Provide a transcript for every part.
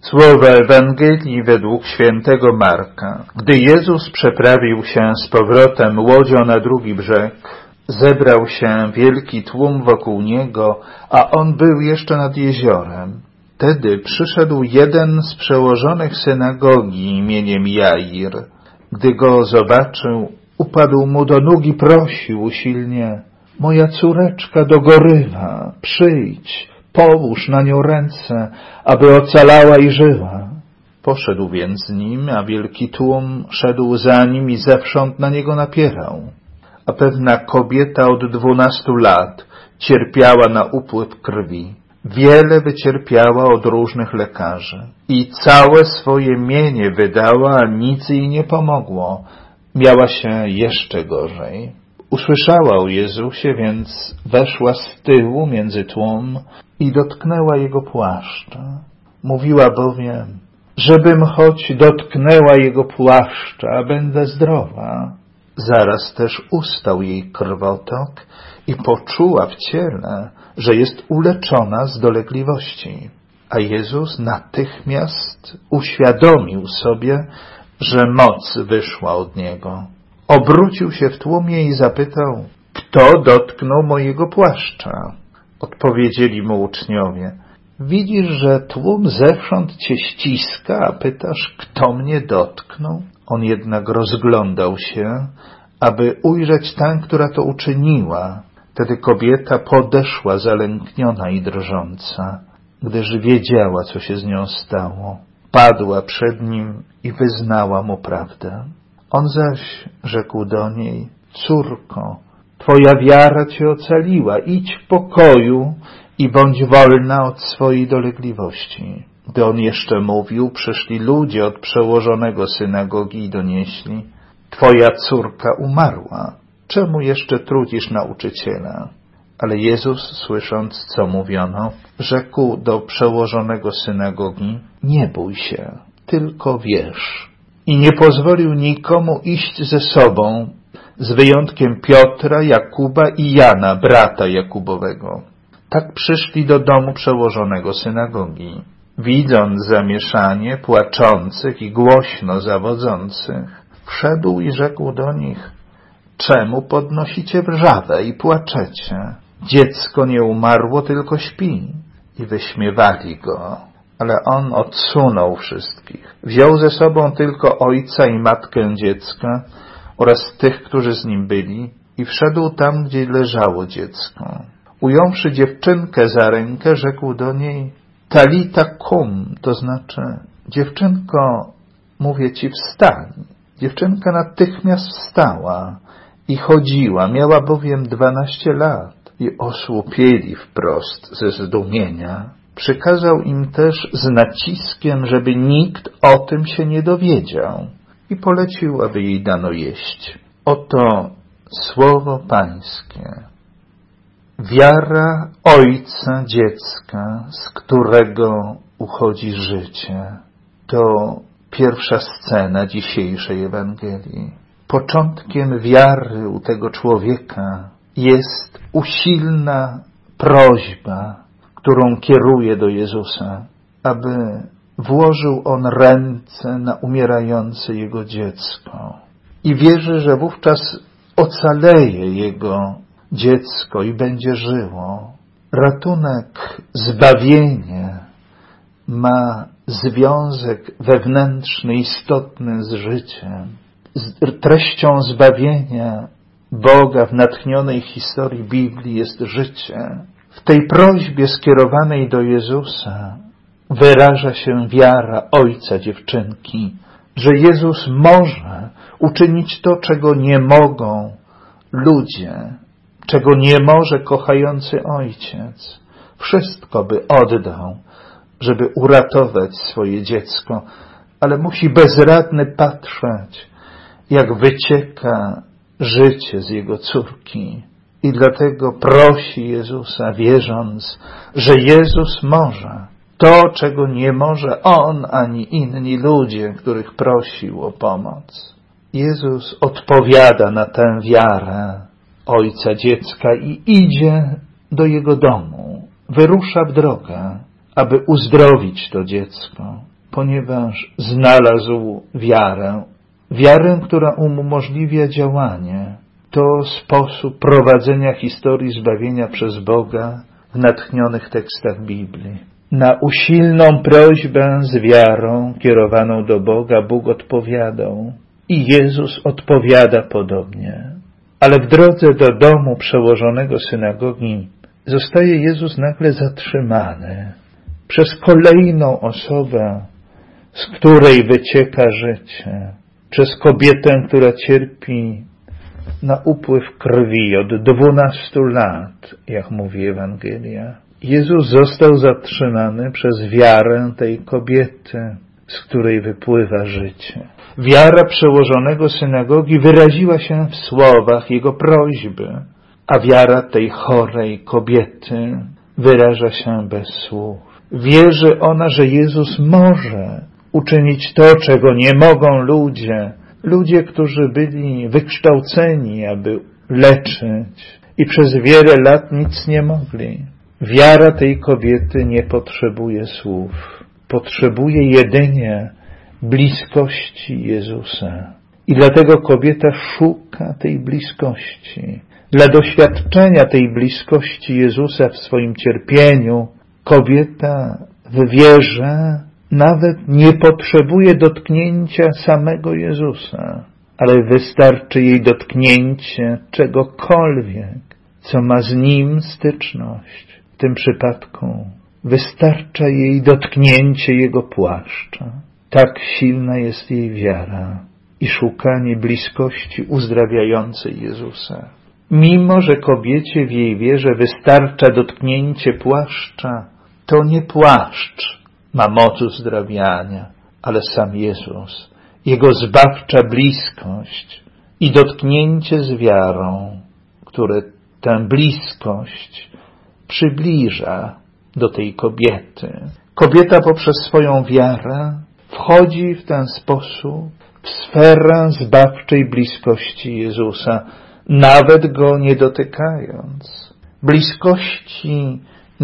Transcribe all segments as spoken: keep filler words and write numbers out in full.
Słowa Ewangelii według świętego Marka. Gdy Jezus przeprawił się z powrotem łodzią na drugi brzeg, zebrał się wielki tłum wokół Niego, a On był jeszcze nad jeziorem. Wtedy przyszedł jeden z przełożonych synagogi imieniem Jair. Gdy Go zobaczył, upadł Mu do nóg i prosił usilnie: moja córeczka dogorywa, przyjdź, połóż na nią ręce, aby ocalała i żyła. Poszedł więc z nim, a wielki tłum szedł za nim i zewsząd na niego napierał. A pewna kobieta od dwunastu lat cierpiała na upływ krwi. Wiele wycierpiała od różnych lekarzy i całe swoje mienie wydała, a nic jej nie pomogło. Miała się jeszcze gorzej. Usłyszała o Jezusie, więc weszła z tyłu między tłum i dotknęła Jego płaszcza. Mówiła bowiem: żebym choć dotknęła Jego płaszcza, a będę zdrowa. Zaraz też ustał jej krwotok i poczuła w ciele, że jest uleczona z dolegliwości. A Jezus natychmiast uświadomił sobie, że moc wyszła od Niego. Obrócił się w tłumie i zapytał: kto dotknął mojego płaszcza? Odpowiedzieli Mu uczniowie: widzisz, że tłum zewsząd Cię ściska, a pytasz, kto mnie dotknął? On jednak rozglądał się, aby ujrzeć tę, która to uczyniła. Wtedy kobieta podeszła zalękniona i drżąca, gdyż wiedziała, co się z nią stało. Padła przed Nim i wyznała Mu prawdę. On zaś rzekł do niej: córko, Twoja wiara Cię ocaliła, idź w pokoju i bądź wolna od swojej dolegliwości. Gdy on jeszcze mówił, przyszli ludzie od przełożonego synagogi i donieśli: Twoja córka umarła, czemu jeszcze trudzisz nauczyciela? Ale Jezus, słysząc, co mówiono, rzekł do przełożonego synagogi: nie bój się, tylko wierz. I nie pozwolił nikomu iść ze sobą, z wyjątkiem Piotra, Jakuba i Jana, brata Jakubowego. Tak przyszli do domu przełożonego synagogi. Widząc zamieszanie płaczących i głośno zawodzących, wszedł i rzekł do nich: czemu podnosicie wrzawę i płaczecie? Dziecko nie umarło, tylko śpi. I wyśmiewali go. Ale on odsunął wszystkich. Wziął ze sobą tylko ojca i matkę dziecka oraz tych, którzy z nim byli, i wszedł tam, gdzie leżało dziecko. Ująwszy dziewczynkę za rękę, rzekł do niej: Talita kum, to znaczy: dziewczynko, mówię ci, wstań. Dziewczynka natychmiast wstała i chodziła, miała bowiem dwanaście lat, i osłupieli wprost ze zdumienia. Przykazał im też z naciskiem, żeby nikt o tym się nie dowiedział, i polecił, aby jej dano jeść. Oto słowo Pańskie. Wiara ojca dziecka, z którego uchodzi życie. To pierwsza scena dzisiejszej Ewangelii. Początkiem wiary u tego człowieka jest usilna prośba, którą kieruje do Jezusa, aby włożył on ręce na umierające jego dziecko. I wierzy, że wówczas ocaleje jego dziecko i będzie żyło. Ratunek, zbawienie ma związek wewnętrzny, istotny z życiem. Z treścią zbawienia Boga w natchnionej historii Biblii jest życie. W tej prośbie skierowanej do Jezusa wyraża się wiara ojca dziewczynki, że Jezus może uczynić to, czego nie mogą ludzie, czego nie może kochający ojciec. Wszystko by oddał, żeby uratować swoje dziecko, ale musi bezradny patrzeć, jak wycieka życie z jego córki. I dlatego prosi Jezusa, wierząc, że Jezus może to, czego nie może on ani inni ludzie, których prosił o pomoc. Jezus odpowiada na tę wiarę ojca dziecka i idzie do jego domu. Wyrusza w drogę, aby uzdrowić to dziecko. ponieważ znalazł wiarę. Wiarę, która umożliwia działanie. To sposób prowadzenia historii zbawienia przez Boga w natchnionych tekstach Biblii. Na usilną prośbę z wiarą kierowaną do Boga Bóg odpowiadał i Jezus odpowiada podobnie. Ale w drodze do domu przełożonego synagogi zostaje Jezus nagle zatrzymany przez kolejną osobę, z której wycieka życie, przez kobietę, która cierpi na upływ krwi od dwunastu lat, jak mówi Ewangelia. Jezus został zatrzymany przez wiarę tej kobiety, z której wypływa życie. Wiara przełożonego synagogi wyraziła się w słowach jego prośby, a wiara tej chorej kobiety wyraża się bez słów. Wierzy ona, że Jezus może uczynić to, czego nie mogą ludzie, ludzie, którzy byli wykształceni, aby leczyć i przez wiele lat nic nie mogli. Wiara tej kobiety nie potrzebuje słów. Potrzebuje jedynie bliskości Jezusa. I dlatego kobieta szuka tej bliskości. Dla doświadczenia tej bliskości Jezusa w swoim cierpieniu kobieta w wierze nawet nie potrzebuje dotknięcia samego Jezusa, ale wystarczy jej dotknięcie czegokolwiek, co ma z Nim styczność. W tym przypadku wystarcza jej dotknięcie Jego płaszcza. Tak silna jest jej wiara i szukanie bliskości uzdrawiającej Jezusa. Mimo że kobiecie w jej wierze wystarcza dotknięcie płaszcza, to nie płaszcz ma moc uzdrawiania, ale sam Jezus, Jego zbawcza bliskość i dotknięcie z wiarą, które tę bliskość przybliża do tej kobiety. Kobieta poprzez swoją wiarę wchodzi w ten sposób w sferę zbawczej bliskości Jezusa, nawet Go nie dotykając. Bliskości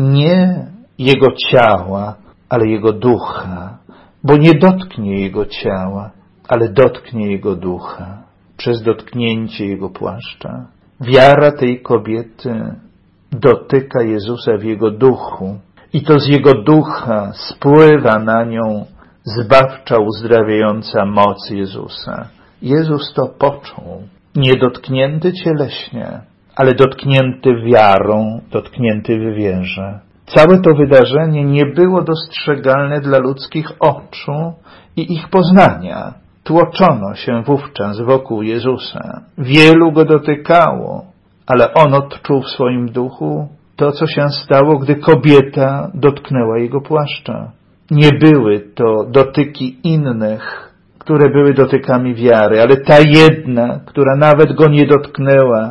nie Jego ciała, ale Jego ducha, bo nie dotknie Jego ciała, ale dotknie Jego ducha przez dotknięcie Jego płaszcza. Wiara tej kobiety dotyka Jezusa w Jego duchu i to z Jego ducha spływa na nią zbawcza, uzdrawiająca moc Jezusa. Jezus to poczuł, nie dotknięty cieleśnie, ale dotknięty wiarą, dotknięty w wierze. Całe to wydarzenie nie było dostrzegalne dla ludzkich oczu i ich poznania. Tłoczono się wówczas wokół Jezusa. Wielu Go dotykało, ale On odczuł w swoim duchu to, co się stało, gdy kobieta dotknęła Jego płaszcza. Nie były to dotyki innych, które były dotykami wiary, ale ta jedna, która nawet Go nie dotknęła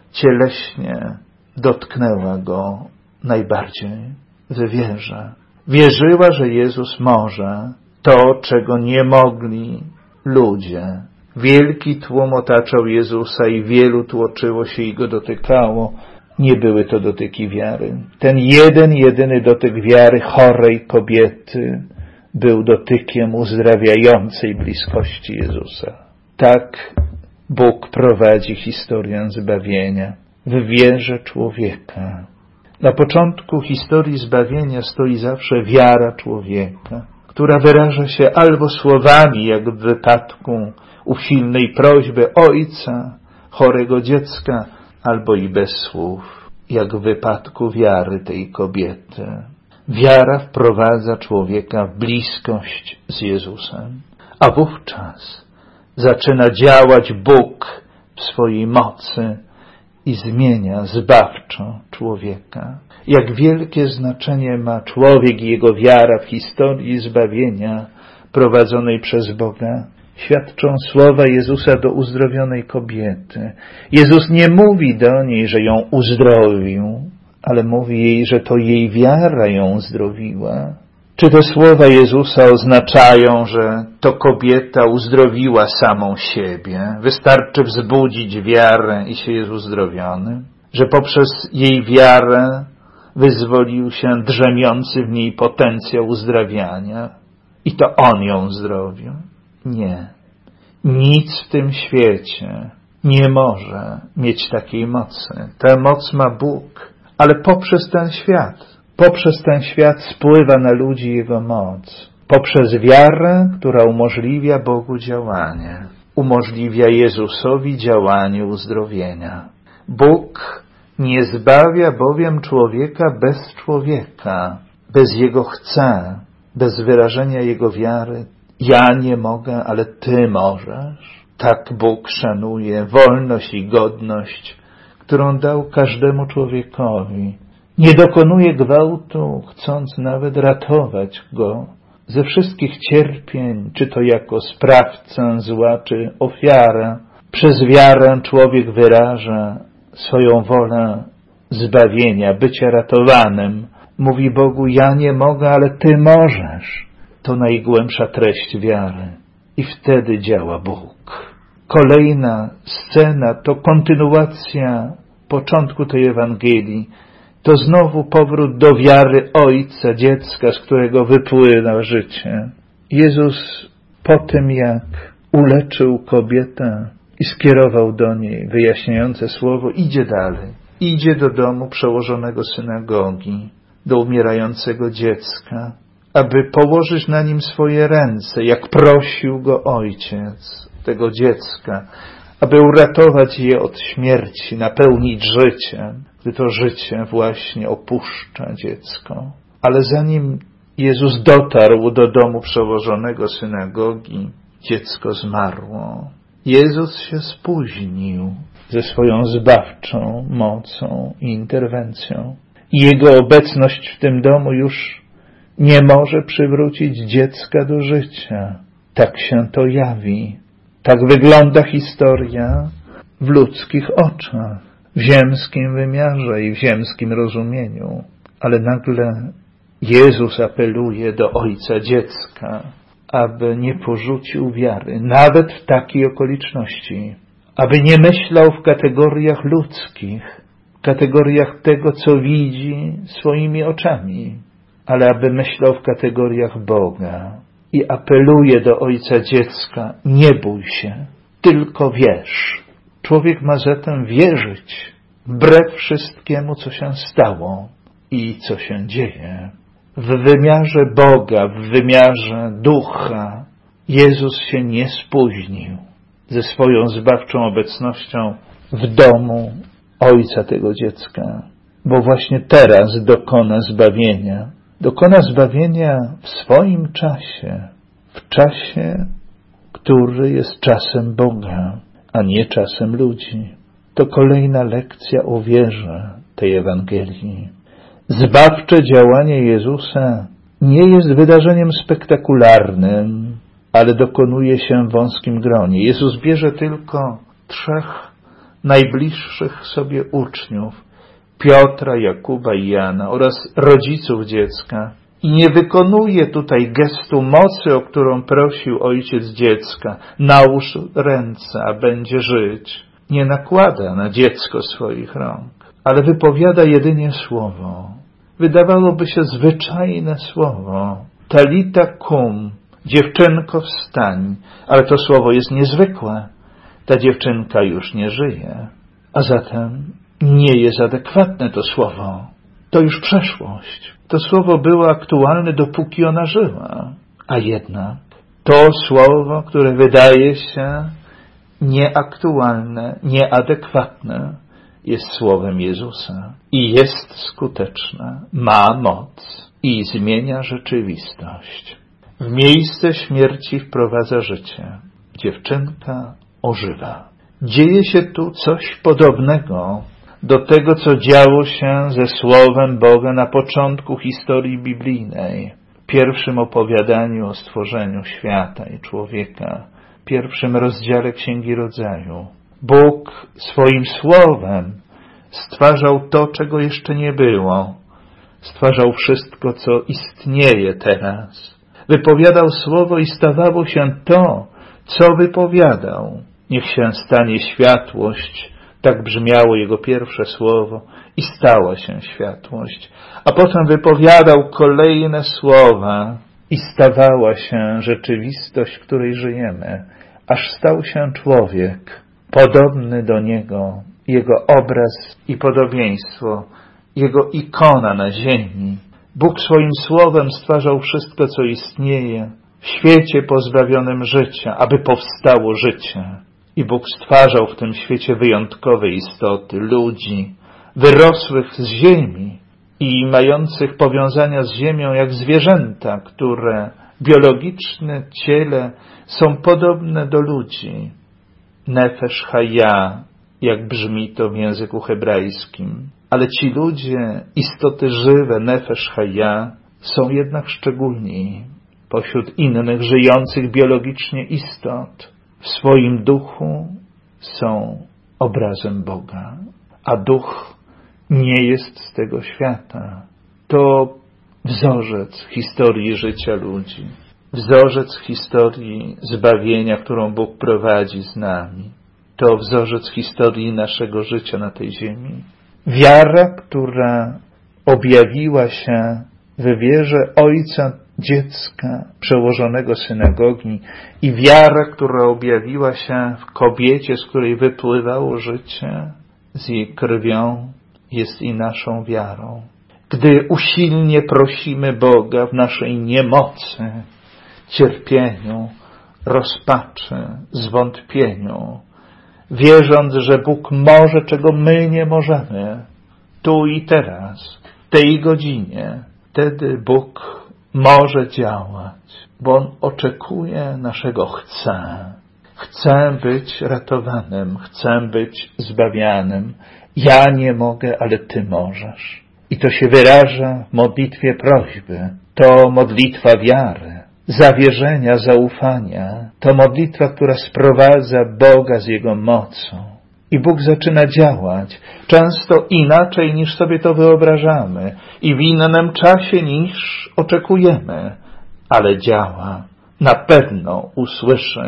cieleśnie, dotknęła Go najbardziej w wierze. Wierzyła, że Jezus może to, czego nie mogli ludzie. Wielki tłum otaczał Jezusa i wielu tłoczyło się i Go dotykało. Nie były to dotyki wiary. Ten jeden, jedyny dotyk wiary chorej kobiety był dotykiem uzdrawiającej bliskości Jezusa. Tak Bóg prowadzi historię zbawienia w wierze człowieka. Na początku historii zbawienia stoi zawsze wiara człowieka, która wyraża się albo słowami, jak w wypadku usilnej prośby ojca, chorego dziecka, albo i bez słów, jak w wypadku wiary tej kobiety. Wiara wprowadza człowieka w bliskość z Jezusem, a wówczas zaczyna działać Bóg w swojej mocy i zmienia zbawczo człowieka. Jak wielkie znaczenie ma człowiek i jego wiara w historii zbawienia prowadzonej przez Boga, świadczą słowa Jezusa do uzdrowionej kobiety. Jezus nie mówi do niej, że ją uzdrowił, ale mówi jej, że to jej wiara ją uzdrowiła. Czy te słowa Jezusa oznaczają, że to kobieta uzdrowiła samą siebie? Wystarczy wzbudzić wiarę i się jest uzdrowiony? Że poprzez jej wiarę wyzwolił się drzemiący w niej potencjał uzdrawiania? i to On ją uzdrowił. Nie. Nic w tym świecie nie może mieć takiej mocy. Tę moc ma Bóg, ale poprzez ten świat. Poprzez ten świat spływa na ludzi Jego moc. Poprzez wiarę, która umożliwia Bogu działanie. Umożliwia Jezusowi działanie uzdrowienia. Bóg nie zbawia bowiem człowieka bez człowieka, bez Jego chce, bez wyrażenia Jego wiary. Ja nie mogę, ale Ty możesz. Tak Bóg szanuje wolność i godność, którą dał każdemu człowiekowi. Nie dokonuje gwałtu, chcąc nawet ratować go ze wszystkich cierpień, czy to jako sprawcę zła, czy ofiarę. Przez wiarę człowiek wyraża swoją wolę zbawienia, bycia ratowanym. Mówi Bogu, ja nie mogę, ale Ty możesz. To najgłębsza treść wiary. I wtedy działa Bóg. Kolejna scena to kontynuacja początku tej Ewangelii. To znowu powrót do wiary Ojca, dziecka, z którego wypływa życie. Jezus po tym, jak uleczył kobietę i skierował do niej wyjaśniające słowo, idzie dalej. Idzie do domu przełożonego synagogi, do umierającego dziecka, aby położyć na nim swoje ręce, jak prosił go ojciec tego dziecka, aby uratować je od śmierci, napełnić życiem, gdy to życie właśnie opuszcza dziecko. Ale zanim Jezus dotarł do domu przełożonego synagogi, dziecko zmarło. Jezus się spóźnił ze swoją zbawczą mocą i interwencją. I Jego obecność w tym domu już nie może przywrócić dziecka do życia. Tak się to jawi. Tak wygląda historia w ludzkich oczach, w ziemskim wymiarze i w ziemskim rozumieniu. Ale nagle Jezus apeluje do Ojca dziecka, aby nie porzucił wiary, nawet w takiej okoliczności, aby nie myślał w kategoriach ludzkich, w kategoriach tego, co widzi swoimi oczami, ale aby myślał w kategoriach Boga. I apeluje do Ojca dziecka, nie bój się, tylko wierz. Człowiek ma zatem wierzyć, wbrew wszystkiemu, co się stało i co się dzieje. W wymiarze Boga, w wymiarze Ducha, Jezus się nie spóźnił ze swoją zbawczą obecnością w domu Ojca tego dziecka, bo właśnie teraz dokona zbawienia. Dokona zbawienia w swoim czasie, w czasie, który jest czasem Boga, a nie czasem ludzi. To kolejna lekcja o wierze tej Ewangelii. Zbawcze działanie Jezusa nie jest wydarzeniem spektakularnym, ale dokonuje się w wąskim gronie. Jezus bierze tylko trzech najbliższych sobie uczniów, Piotra, Jakuba i Jana oraz rodziców dziecka i nie wykonuje tutaj gestu mocy, o którą prosił ojciec dziecka. Nałóż ręce, a będzie żyć. Nie nakłada na dziecko swoich rąk, ale wypowiada jedynie słowo. Wydawałoby się zwyczajne słowo. Talita kum, dziewczynko wstań, ale to słowo jest niezwykłe. Ta dziewczynka już nie żyje, a zatem nie jest adekwatne to słowo. To już przeszłość. To słowo było aktualne, dopóki ona żyła. A jednak to słowo, które wydaje się nieaktualne, nieadekwatne, jest słowem Jezusa. I jest skuteczne, ma moc i zmienia rzeczywistość. W miejsce śmierci wprowadza życie. Dziewczynka ożywa. Dzieje się tu coś podobnego do tego, co działo się ze Słowem Boga na początku historii biblijnej, w pierwszym opowiadaniu o stworzeniu świata i człowieka, w pierwszym rozdziale Księgi Rodzaju. Bóg swoim Słowem stwarzał to, czego jeszcze nie było. Stwarzał wszystko, co istnieje teraz. Wypowiadał Słowo i stawało się to, co wypowiadał. Niech się stanie światłość. Tak brzmiało Jego pierwsze słowo i stała się światłość. A potem wypowiadał kolejne słowa i stawała się rzeczywistość, w której żyjemy, aż stał się człowiek podobny do Niego, Jego obraz i podobieństwo, Jego ikona na ziemi. Bóg swoim słowem stwarzał wszystko, co istnieje w świecie pozbawionym życia, aby powstało życie. I Bóg stwarzał w tym świecie wyjątkowe istoty, ludzi, wyrosłych z ziemi i mających powiązania z ziemią jak zwierzęta, które biologiczne ciele są podobne do ludzi. Nefesh Chaya, jak brzmi to w języku hebrajskim. Ale ci ludzie, istoty żywe, Nefesh Chaya, są jednak szczególni pośród innych żyjących biologicznie istot. W swoim duchu są obrazem Boga, a duch nie jest z tego świata. To wzorzec historii życia ludzi, wzorzec historii zbawienia, którą Bóg prowadzi z nami. To wzorzec historii naszego życia na tej ziemi. Wiara, która objawiła się w wierze Ojca dziecka przełożonego synagogi i wiara, która objawiła się w kobiecie, z której wypływało życie, z jej krwią, jest i naszą wiarą. Gdy usilnie prosimy Boga w naszej niemocy, cierpieniu, rozpaczy, zwątpieniu, wierząc, że Bóg może, czego my nie możemy, tu i teraz, w tej godzinie, wtedy Bóg może działać, bo On oczekuje naszego chcę. Chcę być ratowanym, chcę być zbawianym. Ja nie mogę, ale Ty możesz. I to się wyraża w modlitwie prośby. To modlitwa wiary, zawierzenia, zaufania. To modlitwa, która sprowadza Boga z Jego mocą. I Bóg zaczyna działać, często inaczej niż sobie to wyobrażamy i w innym czasie niż oczekujemy, ale działa. Na pewno usłyszy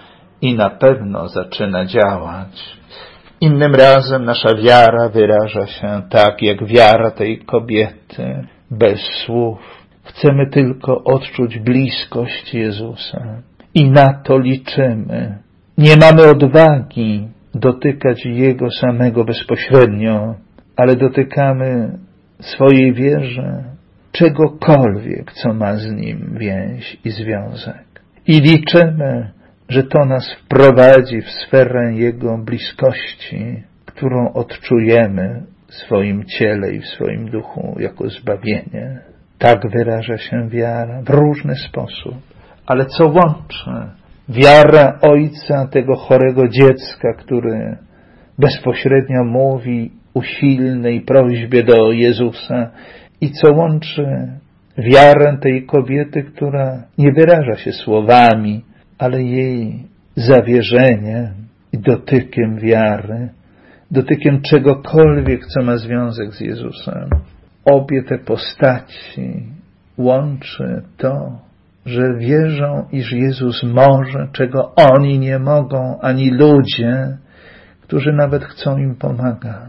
i na pewno zaczyna działać. Innym razem nasza wiara wyraża się tak, jak wiara tej kobiety, bez słów. Chcemy tylko odczuć bliskość Jezusa i na to liczymy. Nie mamy odwagi dotykać Jego samego bezpośrednio, ale dotykamy swojej wierze czegokolwiek, co ma z Nim więź i związek. I liczymy, że to nas wprowadzi w sferę Jego bliskości, którą odczujemy w swoim ciele i w swoim duchu jako zbawienie. Tak wyraża się wiara w różny sposób. Ale co łączy wiara ojca tego chorego dziecka, który bezpośrednio mówi usilnej prośbie do Jezusa, i co łączy wiarę tej kobiety, która nie wyraża się słowami, ale jej zawierzeniem i dotykiem wiary, dotykiem czegokolwiek, co ma związek z Jezusem. Obie te postaci łączy to, że wierzą, iż Jezus może, czego oni nie mogą, ani ludzie, którzy nawet chcą im pomagać.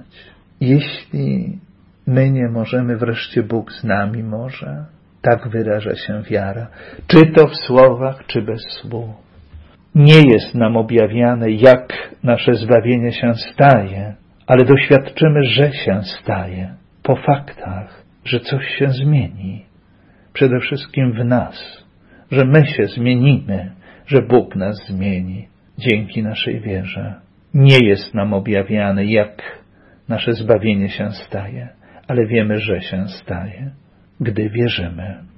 Jeśli my nie możemy, wreszcie Bóg z nami może. Tak wyraża się wiara, czy to w słowach, czy bez słów. Nie jest nam objawiane, jak nasze zbawienie się staje, ale doświadczymy, że się staje po faktach, że coś się zmieni. Przede wszystkim w nas, że my się zmienimy, że Bóg nas zmieni dzięki naszej wierze. Nie jest nam objawiane, jak nasze zbawienie się staje, ale wiemy, że się staje, gdy wierzymy.